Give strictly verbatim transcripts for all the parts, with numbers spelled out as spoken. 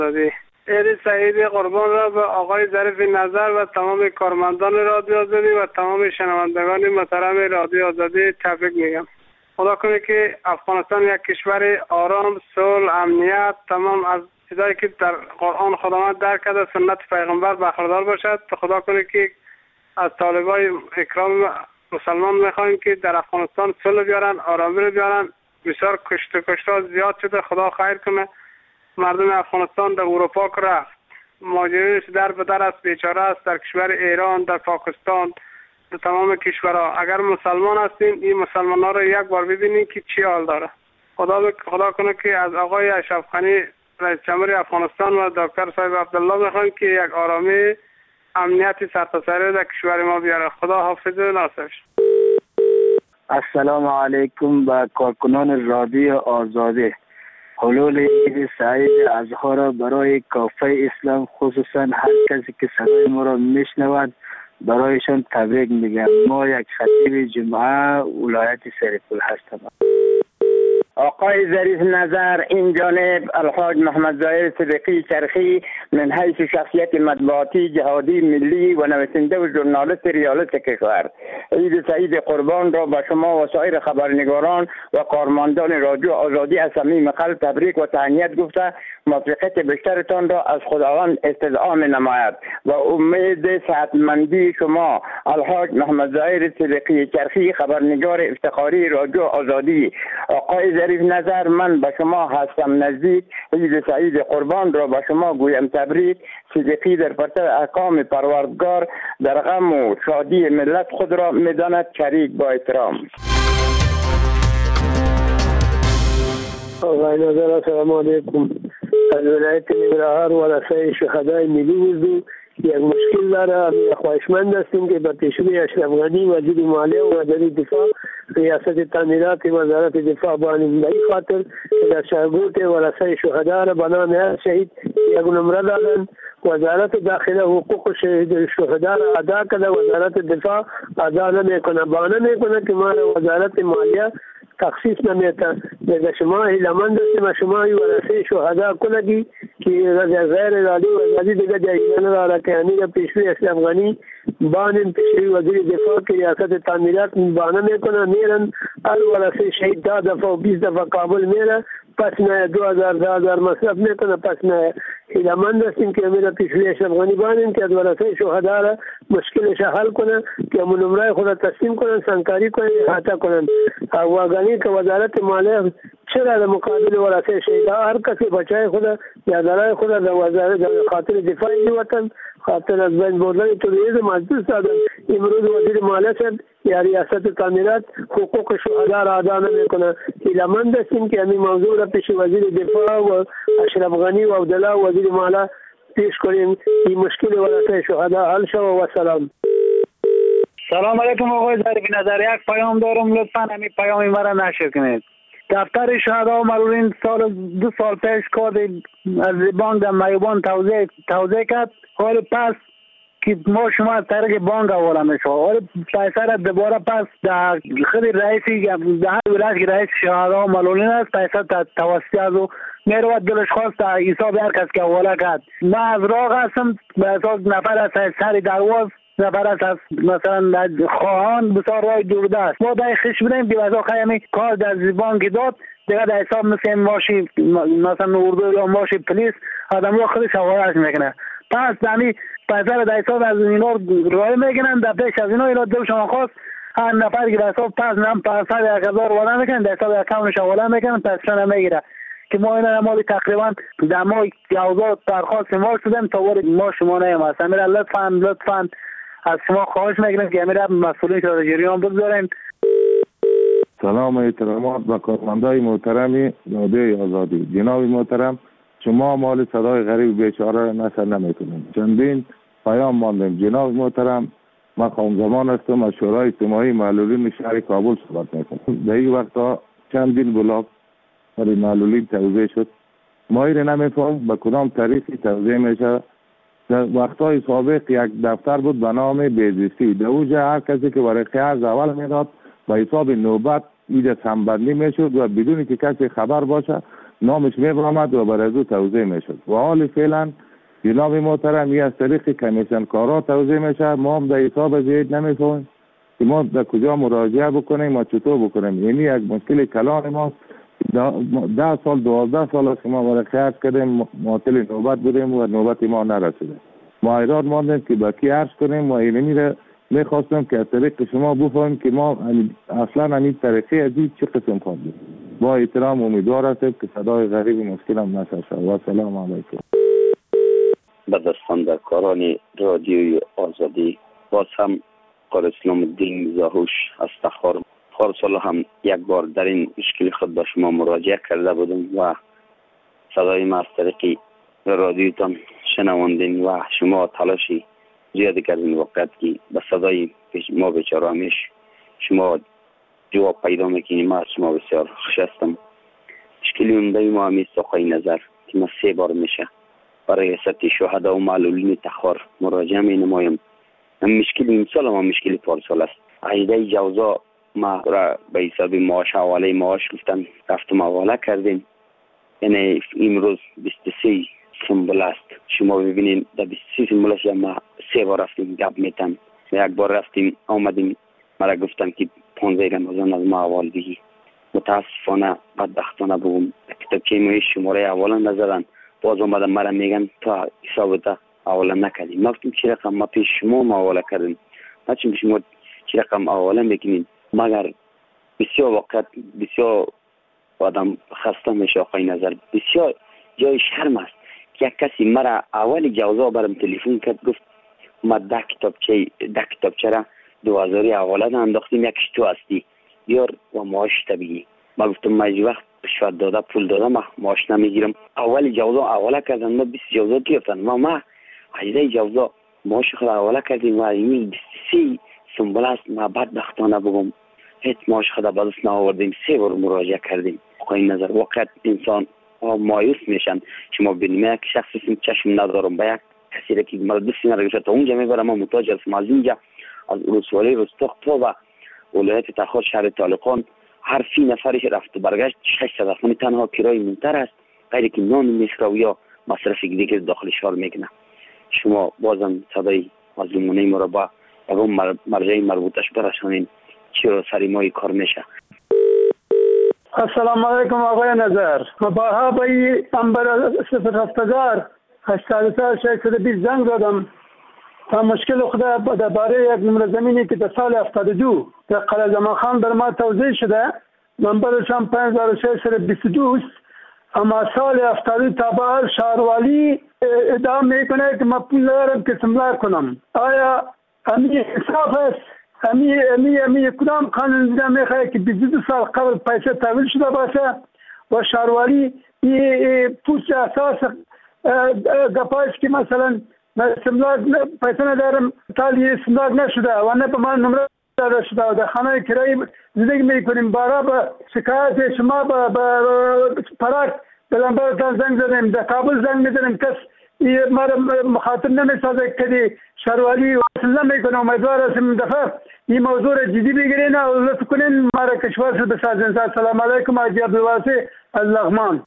عید سعید قربان را به آقای ظریف نظر و تمام کارمندان رادیو آزادی و تمام شنوندگان محترم رادیو آزادی تبریک میگم. خدا کنه که افغانستان یک کشور آرام، صلح، امنیت، تمام از چیزایی که در قرآن خداوند در کرده سنت پیغمبر برخوردار باشد. خدا کنه که از طالبای اکرام مسلمان میخوایم که در افغانستان صلح بیارن، آرامی رو بیارن. بسیار کشت و کشتار زیاد شده، خدا خیر کنه. مردم افغانستان در اروپا که رفت، مهاجرینش در به در است، بیچاره است. در کشور ایران، در پاکستان، در تمام کشورها اگر مسلمان هستیم این مسلمان ها رو یک بار ببینیم که چی حال داره. خدا ب... خدا کنه که از آقای اشرف غنی رئیس جمهور افغانستان و دکتر صاحب عبدالله میخوایم که یک آرامی امنیت سرتاسری در کشور ما بیاره. خدا حافظ و ناصرش. السلام علیکم به کارکنان رادیو آزادی. حلول عید سعید اضحی را برای کافه اسلام خصوصا هر کسی که صدای ما را میشنود برایشان تبریک میگم. ما یک خطیب جمعه ولایت سرپل هستم. آقای ظریف نظر، این جانب الحاج محمد ظاهر صدیقی چرخی من حیث شخصیت مطبوعاتی جهادی ملی و نویسنده و ژورنالیست ریالیست کشور، عید سعید قربان را به شما و سایر خبرنگاران و کارمندان رادیو آزادی از صمیم قلب تبریک و تهنیت گفته موفقیت بیشترتان را از خداوند استدعا نماید و امید صحتمندی شما. الحاج محمد ظاهر صدیقی چرخی، خبرنگار افتخاری رادیو آزادی. آقای ظریف نظر، من به شما هستم نزدیک. عید سعید قربان را به شما گویم تبریک. صدیقی در پرتو احکام پروردگار در غم و شادی ملت خود را میداند. شریک با احترام. آقای نظر، السلام علیکم. از ولایت ننگرهار و رسای شهدای ملی اردو یک مشکل داره. خواهشمند هستیم که به پیشروی اشرف غنی وزیر مالیه و وزیر دفاع ریاست تعمیرات وزارت دفاع بانیم به این خاطر که در شهرگوت و رسای شهدا را به نام هر شهید یک نمره دادن. وزارت داخله حقوق شهید شهدا را ادا کرده، وزارت دفاع ادا نمیکنه. بانه میکنه که ما را وزارت مالیه تخصیص نمیده. دیگه شما هیلمند هستیم و شما ورثه شهدا کنگی که غیر رالی و ازادی دیگه جایزه نداره که هنی پیشوی اشرف غنی بانیم پیشوی وزیر دفاع که ریاست تعمیرات بانه میکنه میرن هر ورثه شهید ده دفعه و بیست دفعه کابل میره پس نه دو هزار ده هزار مصرف میکنه. پس نه هیلمند هستیم که امیر پیشوی اشرف غنی بانیم که از ورثه شهدا را مشکلش حل کنه که همون نمره خود تسلیم کنن، سنگکاری کنن، احاطه کنن. و غنی که وزارت مالیه چرا در مقابل ورثه شهدا هر کسی بچای خود یا دارای خود در وزارت خاطر دفاع وطن خاطر از بین بردن توریسم از دوست دادن. امروز وزیر مالیه شد یا ریاست تعمیرات حقوق شهدا را ادا نمیکنه. هیلمند هستیم که همین موضوع را پیش وزیر دفاع و اشرف غنی و عبدالله وزیر مالیه پیش کنیم این مشکل ورثه شهدا حل شود. و سلام. سلام علیکم آقای ظریف نظر، یک پیام دارم، لطفا همین پیام مرا نشر کنید. دفتر شهدا و معلولین سال دو سال پیش کار از بانک در میوان توزیع توزیع کرد. حال پس که ما شما از طریق بانک حواله میشه، حال پیسه را دوباره پس در خود رئیسی در ولایت که رئیس شهدا و معلولین است پیسه توسط از او میرود دلش خواست در حساب هر کس که حواله کرد. من از راه هستم به اساس نفر از سر درواز نفر از مثلا خواهان بسیار رای دورده است. ما در خش بودیم بیوزا خیمی کار در زبان که داد دیگه در حساب مثل ماشی مثلا اردو یا ماشی پلیس آدم رو خودش حوالش میکنه. پس دمی پیسه در حساب از اینا رای میکنن. در پیش از اینا اینا دل شما خواست هر نفر که در حساب پس نم پیسه یک هزار وارد میکنن در حساب اکاونتش حواله میکنن پیسه نمیگیره که ما اینا مالی تقریبا در ماه یازده درخواست ما شدیم تا وارد ما شما نیم هست. میره لطفا لطفا از شما خواهش میکنم که امیر مسئولین را جریان بگذارین. سلام احترامات و کارمندای محترم رادیو آزادی. جناب محترم، شما مال صدای غریب بیچاره نشر نمیکنید. چندین پیام ماندیم. جناب محترم، من خانم زمان هستم از شورای اجتماعی معلولین شهر کابل صحبت میکنم. در این وقتا چندین بلاک برای معلولین توزیع شد. ما این نمیفهم به کدام طریقی توزیع میشه. در وقتهای سابق یک دفتر بود به نام بیزیستی. در اوجه هر کسی که برای قرض اول میداد به حساب نوبت اینجا سنبندی میشد و بدون که کسی خبر باشه نامش میبرامد و بر از او توضیح میشد. و حال فعلا جناب محترم یه از طریق کمیسیون کارا توضیح میشه. ما هم در حساب زید نمیفهمیم که ما در کجا مراجعه بکنیم و چطور بکنیم. یعنی یک مشکل کلان ماست. ده سال دوازده سال است که ما برای خرج کردیم، معطل نوبت بودیم و نوبت ما نرسیده. ما ایراد ماندیم که با کی عرض کنیم و اینمی را میخواستم که از طریق شما بفهمیم که ما اصلا همین طریقه عزیز چه قسم خواهدیم. با احترام امیدوار هستم که صدای غریب مشکلم نشه شد. و سلام علیکم. به دستاندرکاران رادیوی آزادی باز هم قاری اسلام الدین زاهوش از تخار. پارسال هم یک بار در این مشکل خود به شما مراجعه کرده بودم و صدای ما از طریق رادیوتان شنواندین و شما تلاشی زیادی کردین وقت که به صدای ما بیچاره همیش شما جواب پیدا میکنیم. ما از شما بسیار خوش هستم. مشکلی عمده ما همیست آقای نظر که ما سه بار میشه برای حیثیت شهدا و معلولین تخار مراجعه می نمایم. هم مشکل این سال هم مشکل پارسال است. عیده جوزا ما را به حساب معاش حواله معاش گفتن رفتم حواله کردیم. یعنی امروز بیست و سه سنبل است. شما ببینید در بیست و سه سنبلش ما سه بار رفتیم گپ میتن. یک بار رفتیم آمدیم مرا گفتن که پانزده رمضان از ما حوال بگی. متاسفانه بدبختانه بگم کتابچه ما شماره حواله نزدن. باز آمدن مرا میگن تا حسابت حواله نکردیم. ما گفتیم چه رقم ما پیش شما ما حواله کردیم. ما چون شما چه رقم حواله میکنید مگر بسیار وقت بسیار آدم خسته میشه. آقای نظر بسیار جای شرم است که یک کسی مرا اول جوزا برم تلفن کرد گفت ما ده کتابچه ده کتابچه را دو هزاری حواله انداختیم یکیش تو هستی بیار و معاش طبیعی. ما گفتم ما هیچ وقت رشوت داده پول داده ما معاش نمیگیرم. اول جوزا حواله کردن ما بیست جوزا گرفتن ما ما عیده جوزا معاش خود حواله کردیم و این بیست و سه سنبل است. ما بدبختانه بگم هیچ معاش خود به دست نآوردیم. سه بار مراجعه کردیم. آقای نظر وقت انسان مایوس میشن. شما ببینید یک شخصی چشم ندارم به یک کسی را که مرا دستی نرگشه تا اونجا میبرم ما محتاج هستم. از اینجا از رسوالی رستاق تا و ولایت تخار شهر طالقان هر فی نفرش رفت و برگشت ششصد افغانی تنها کرای منتر است. غیر که نان میخوره یا مصرف دیگه داخل شهر میکنه. شما بازم صدای مظلومانه ما را با اون مرجع مربوطش برسانین چرا سری ما کار میشه. السلام علیکم آقای نظر. با هوای انبر صفر هفتزار هشتاد سال ششصد بیست زنگ زدم تا مشکل خود درباره یک نمره زمینی که در سال هفتاد و دو در قلعه زمان خان بر ما توضیح شده نمبرشان پنج هزار و ششصد و بیست و دو است. اما سال هفتاد و دو تا به شهرولی ادعا میکنه که ما پول ندارم که سملار کنم. آیا امی انصاف است؟ امی امی امی کدام قانون دیده میخواه که بیست و دو سال قبل پیسه تحویل شده باشه و شهرولی این پوچ اساس گپایش که مثلا سملاک پیسه ندارم تالی سملاک نشده و نه به من نمره داده شده و در خانه کرایی زندگی میکنیم. بارا به شکایت شما به پراک بلنبرتان زنگ زدیم در کابل زنگ میزنیم کس مرا مخاطب نمیسازه که شهرولی وصل نمیکنه. امیدوار هستم دفعه این موضوع را جدی بگیرین و لطف کنین مرا کشور بسازین. السلام علیکم حاجی عبدالواسی از لغمان.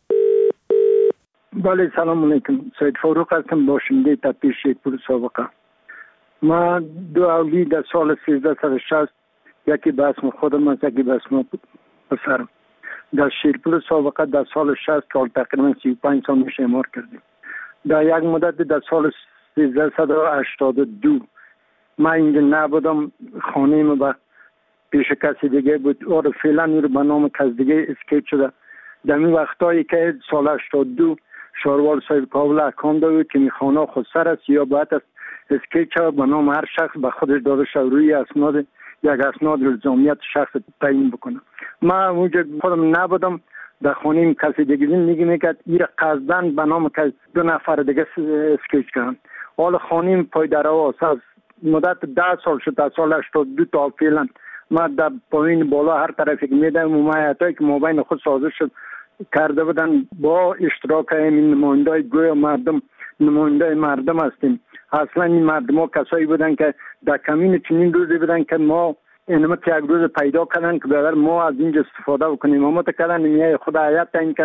بله سلام علیکم. سید فاروق هستم باشنده تپیر شیرپور سابقه. ما دو اولی در سال سیزده صد و شصت یکی به اسم خودم است یکی به اسم پسرم در شیرپور سابقه در سال شصت که تقریبا سی و پنج سال میشه اعمار کردیم. در یک مدت در سال سیزده صد و هشتاد و دو من اینجا نبودم، خانه ما با پیش کسی دیگه بود و فعلا این رو به نام کس دیگه اسکیت شده. در این وقتایی که سال هشتاد و دو شاروال صاحب کابل احکام داد که می خانه خود سر است یا باید است اسکیت شد به نام هر شخص به خودش داده شد روی اسناد یک اسناد الزامیت شخص تعیین بکنه. من اونجا خودم نبودم، در خانه کسی دیگه زندگی میکرد. این قصدن به نام که دو نفر دیگه اسکیت کردن. حال خانه پای در آواز از مدت ده سال شد در سال هشتاد و دو تا فعلا ما در پایین بالا هر طرفی که میدم ممایعاتی که مابین خود سازش شد کرده بودن با اشتراک این نمایندای گوی مردم نماینده مردم هستیم. اصلا این مردم ها کسایی بودن که در کمین چنین روزی بودن که ما اینمت یک روز پیدا کردن که ببر ما از اینجا استفاده بکنیم. ما تکردن میای خدا حیات تعیین کردن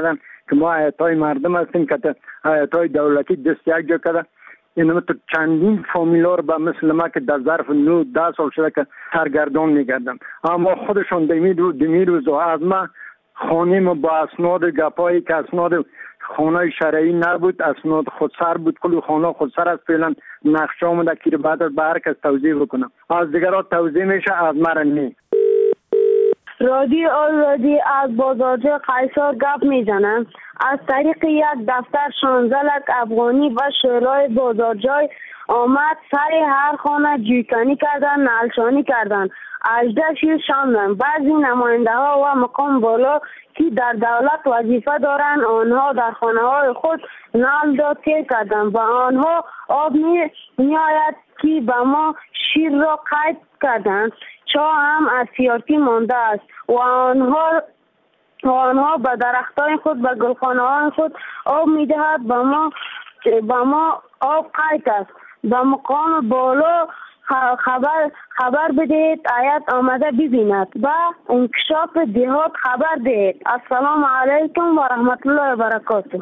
که ما ایتای مردم هستیم که ایتای دولتی دست یک جا کرده. این تو چندین فامیلا رو به مثل ما که در ظرف نو ده سال شده که سرگردان میگردم، اما خودشون دمی رو دمی روز و از ما خانیم با اسناد گپایی که اسناد خانه شرعی نبود، اسناد خودسر بود، کلی خانه خودسر است. فعلا نقشه آمده که بعد از به هر کس توضیح بکنم، از دیگران توضیح میشه، از مرا نی. رادیو آزادی از بازارجای قیصر گپ میزنم. از طریق یک دفتر شانزده لک افغانی و شورای بازارجای آمد سر هر خانه جویکنی کردن، نلشانی کردن، اجده شیر شاندن. بعضی نماینده ها و مقام بالا که در دولت وظیفه دارند آنها در خانه های خود نل داد تیر کردن و آنها آب می آید که به ما شیر را قید کردند. چا هم از سیارتی مانده است و آنها و آنها به درختای خود به گلخانه های خود آب می دهد. به ما به ما آب قید است. به مقام بالا خبر خبر بدهید، آیت آمده ببیند و انکشاف دهات خبر دهید. السلام علیکم و رحمت الله و برکاته.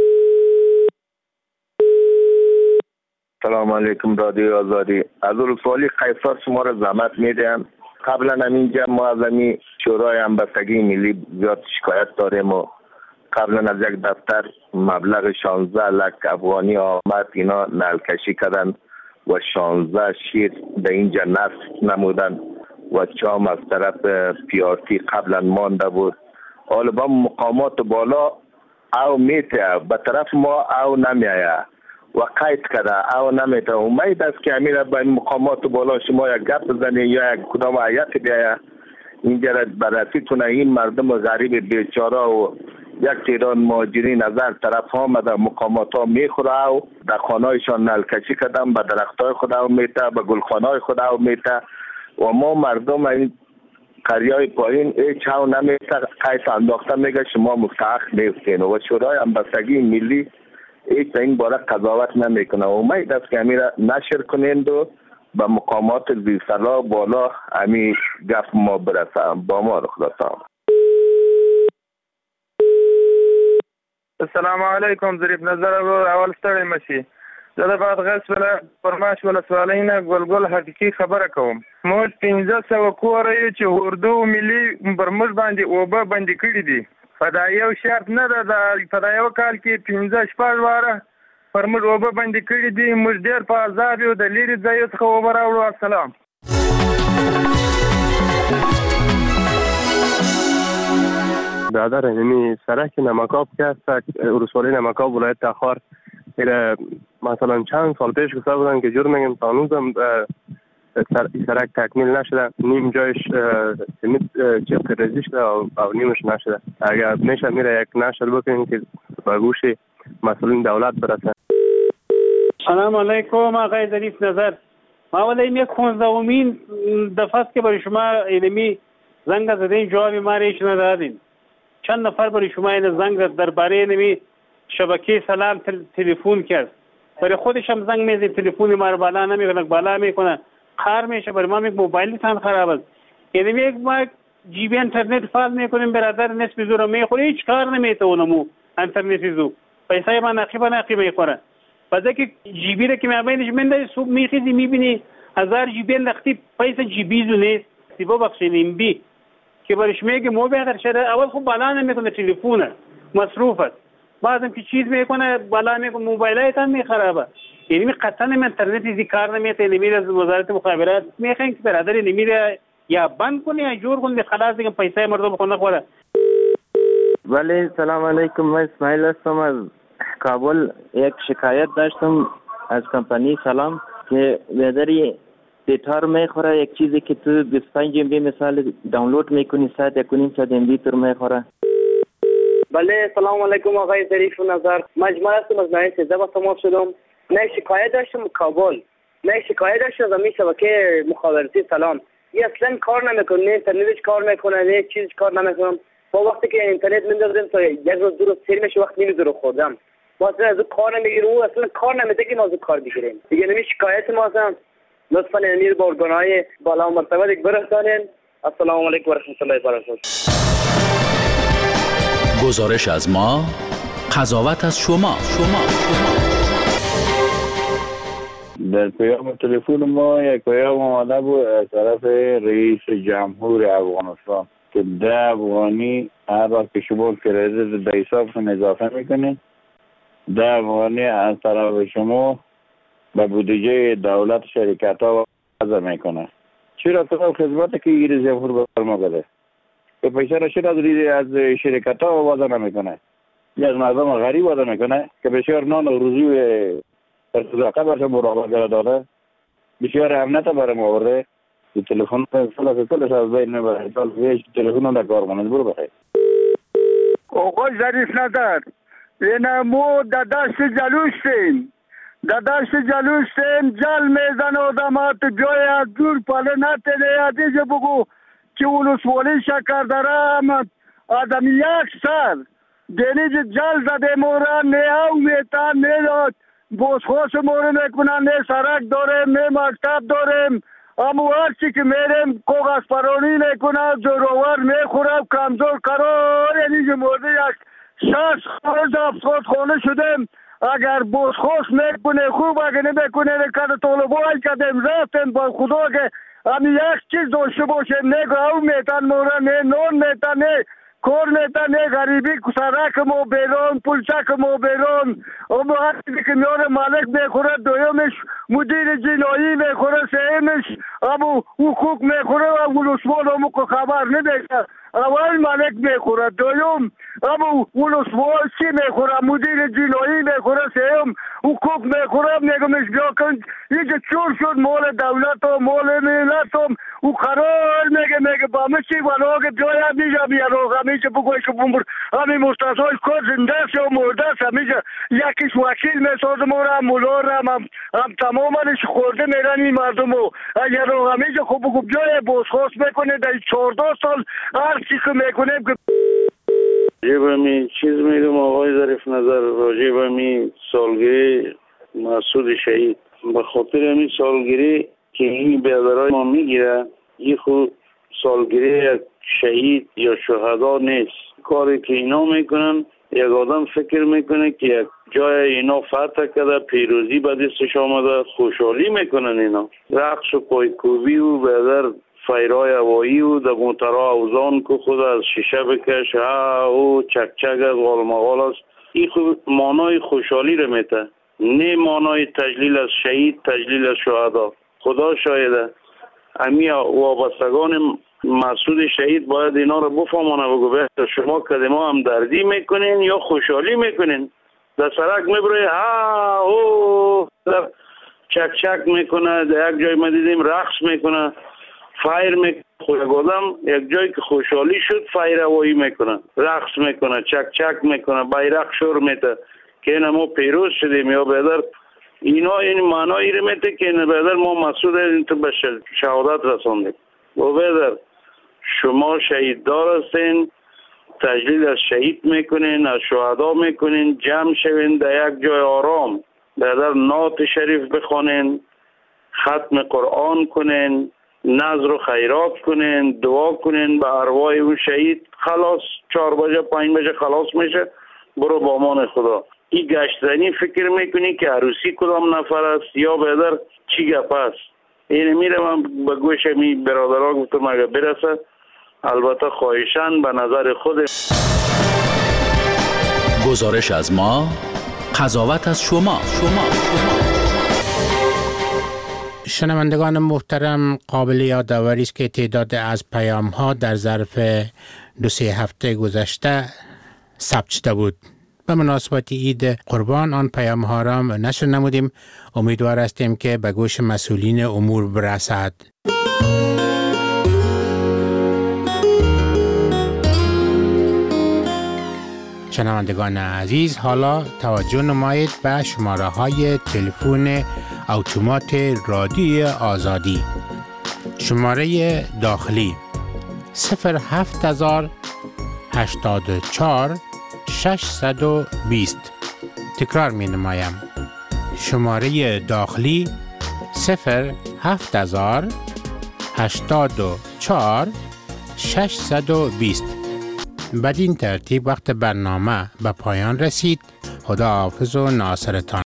سلام علیکم رادیو آزادی. از ولسوالی قیصر شما را زحمت میدیم. قبلا همینجا ما از همین شورای همبستگی ملی زیاد شکایت داریم و قبلا از یک دفتر مبلغ شانزده لک افغانی آمد، اینا نلکشی کردن و شانزده شیر در اینجا نصف نمودن و چام از طرف پیارتی قبلا مانده بود. حالا با مقامات بالا او میته به طرف ما او نمیایه و قید کرده او نمیته. امید است که امیر با مقامات بالا شما یک گپ بزنید یا یک کدام آیت بیایه اینجا را بررسی کنه. این مردم غریب بیچاره و یک تعداد مهاجرین از هر طرف ها آمده مقامات ها میخوره و در خانه هایشان نلکشی کردن، به درخت های خود او میته، به گلخانه های خود او میته و ما مردم این قریه های پایین هیچ او نمیته. قید انداخته میگه شما مستحق نیستین و شورای همبستگی ملی هیچ این باره قضاوت نمیکنه. امید است که امیر نشر کنند و به مقامات زیرسلا بالا همین گپ ما برسه. با ما رو خدا سلام. السلام علیکم. ظریف نظر اول ستړی مشي. زه د بادغیس فرماش ولسوالۍ نه ګلګل حقیقي خبره کوم. موږ پنځه سوه کوره یو چې اردو ملي پر موږ باندې اوبه بندې کړي دي. په دا یو شرط نه ده، په دا یو کال کې پنځه شپږ واره پر موږ اوبه بندې کړي دي. موږ ډېر په عذاب یو، د لرې ځایو څخه اوبه راوړو. السلام. برادر یعنی سرک نمکاب که است ولسوالی نمکاب ولایت تخار مثلا چند سال پیش گفته بودن که جور میگم تا هنوزم سرک تکمیل نشده، نیم جایش سمیت چپ ریزی شده و نیمش نشده. اگر میشه میره یک نشر بکنیم که به گوش مسئولین دولت برسه. سلام علیکم آقای ظریف نظر. ما ولی یک پانزدهمین دفعه است که برای شما علمی زنگ زدین، جوابی ما ریش ندادین. چند نفر برای شما این زنگ درباره نمی شبکه سلام تلفن کرد، برای خودش هم زنگ میزنه، تلفن ما رو بالا نمیکنه، بالا میکنه خار میشه. برای ما میگه موبایل تان خراب است. یعنی میگه ما جی بی اینترنت فعال میکنیم، برادر نصف زور میخوره، هیچ کار نمیتونه مو اینترنت زو پیسه ما نقیبا نقیب میخوره. بعد که جی بی رو که میابینش منده صبح میخیزی میبینی هزار جی بی لختی پیسه جی بی زو نیست. سیبا بخشینیم بی که برش میگه مو بهتر شده. اول خوب بالا نمیکنه، تلفونه مصروف است. بعدم که چیز میکنه بالا میکنه، موبایلایت هم میخرابه. یعنی قطعا اینترنت زی کار نمیته. نمیره از وزارت مخابرات میخواین که برادر نمیره یا بند کنه یا جور کنه، خلاص دیگه پیسه مردم بخونه خوره. ولی سلام علیکم، من اسماعیل هستم از کابل. یک شکایت داشتم از کمپانی سلام که ویدری دیتار میخوره، یک چیزی که تو بیست و پنج ام بی مثال دانلود میکنی ساعت یک و نیم ساعت ام بی تر میخوره. بله سلام علیکم آقای ظریف نظر. مجموعه هستم از نایه سیزده با تماس شدم. من شکایت داشتم کابل، من شکایت داشتم از این شبکه مخابراتی سلام. این اصلا کار نمیکنه، نه اینترنتش کار میکنه نه چیزش کار نمیکنه. با وقتی که اینترنت میندازم تا یک روز دو روز سیر میشه، وقت نمیذاره خوردم. ما اصلا از کار نمیگیره، او اصلا کار نمیده که ما از کار بگیریم. دیگه نمی شکایت ما هستم. لطفاً امیر با ارگانهای بالا و مرتبه دیگه برسانین. السلام علیکم و رحمت الله و برکاته. گزارش از ما قضاوت از شما شما در پیام تلفن ما یک پیام آمده بود از طرف رئیس جمهور افغانستان که ده افغانی هر وقت که شما کردیت در حسابتون اضافه میکنید ده افغانی از طرف شما به بودجه دولت شرکت ها وضع میکنه. چرا تو خدمت که رئیس جمهور بر ما بده که پیسه را چرا از شرکت ها وضع نمیکنه یا از مردم غریب وضع میکنه که بسیار نان و روزی ارتزاقه برشان مراقبت داده بسیار امنیت برم آورده تلفن فلک کلش از بین نبره تلفن هم در کار کنند. برو بخیر. آقای ظریف نظر این مو در دشت جلوشتیم در دشت جلوشتیم جل میزن آدمات جای از دور پله نتنه یادیجه بگو که ولسوالی شکر داره آدم یک سر دینی جل زده مورا نه او میتن نه داد بازخواست مورا میکنن نه سرک داریم نه مکتب داریم اما هرچی که میریم کاغذ پرانی میکنن زورآور میخورم کمزور قرار یعنی که مورد یک شش خارج افساد خانه شدیم اگر بازخواست میکنه خوب اگر نمیکنه کده طالبای کدیم رفتیم با خدا که اما یک چیز داشته باشیم نه گاو میتن مورا نه نون میتن نه کور میتن نه غریبی سرک مو بیرون پولچک مو بیرون اما هرچی که میاره مالک میخوره دویمش مدیر جنایی میخوره سهمش اما حقوق میخوره و ولسوال همو که خبر نمیشه اول مالک میخوره دویم اما ولسوال چی میخوره مدیر جنایی میخوره سهم حقوق میخوره میگمش بیا کن اینجا چور شد مال دولت و مال ملت هم او قرار میگه میگه با همه چی ولی که جای هم میشه بیارو همیشه بگوی که بمبر همین مستثای کار زنده سی و مرده سی همیشه یکیش وکیل میسازم و هم مولا هم هم تمامش خورده میرن این مردم و اگر رو همیشه خوب بگو جای بازخواست میکنه در چهارده سال هر چی که میکنیم که راجع به می چیز میگم آقای ظریف نظر راجع به می سالگیری مسعود شهید به خاطر این سالگیری که این بیادرهای ما میگیره این خود سالگیری یک شهید یا شهدا نیست. کاری که اینا میکنن یک آدم فکر میکنه که یک جای اینا فتح کرده پیروزی به دستش آمده خوشحالی میکنن اینا رقص و پایکوبی و بیادر فیرای هوایی و در موترها اوزان که خود از شیشه بکش ها او چک چک از غالمغال است این خود مانای خوشحالی رو میته نه مانای تجلیل از شهید تجلیل از شهدا. خدا شایده امی وابستگان مسعود شهید باید اینا رو بفهمانه بگو بهتر شما کدما هم دردی میکنین یا خوشحالی میکنین در سرک میبره ها او چک چک میکنه در یک جای ما دیدیم رقص میکنه فایر میکنه خود آدم یک جایی که خوشحالی شد فایر هوایی میکنه رقص میکنه چک چک میکنه بیرق شور میته که این ما پیروز شدیم یا بیادر اینا این معنایی رو میته که این بیادر ما مسعود این تو به شهادت رساندیم و بیادر شما شهید دار هستین تجلیل از شهید میکنین از شهدا میکنین جمع شوین در یک جای آرام بیادر نعت شریف بخونین ختم قرآن کنین نظر و خیرات کنین دعا کنین به ارواح اون شهید خلاص چهار بجه پنج بجه خلاص میشه برو با امان خدا. این گشتنی فکر میکنی که عروسی کدام نفر است یا بیادر چی گپ است این میره من به گوش می برادرها گفتم اگر برسه البته خواهشان به نظر خود گزارش از ما قضاوت از شما شما شنوندگان محترم قابل یادآوری است که تعداد از پیام ها در ظرف دو سه هفته گذشته ثبت شده بود. به مناسبت عید قربان آن پیام ها را نشر نمودیم. امیدوار هستیم که به گوش مسئولین امور برسد. شنوندگان عزیز حالا توجه نمایید به شماره های تلفن اتومات رادیوی آزادی. شماره داخلی صفر هفت هزار هشتاد و چهار ششصد و بیست. تکرار می نمایم. شماره داخلی صفر هفت هزار هشتاد و چهار ششصد و بیست. بدین ترتیب وقت برنامه به پایان رسید. خدا حافظ و ناصرتان.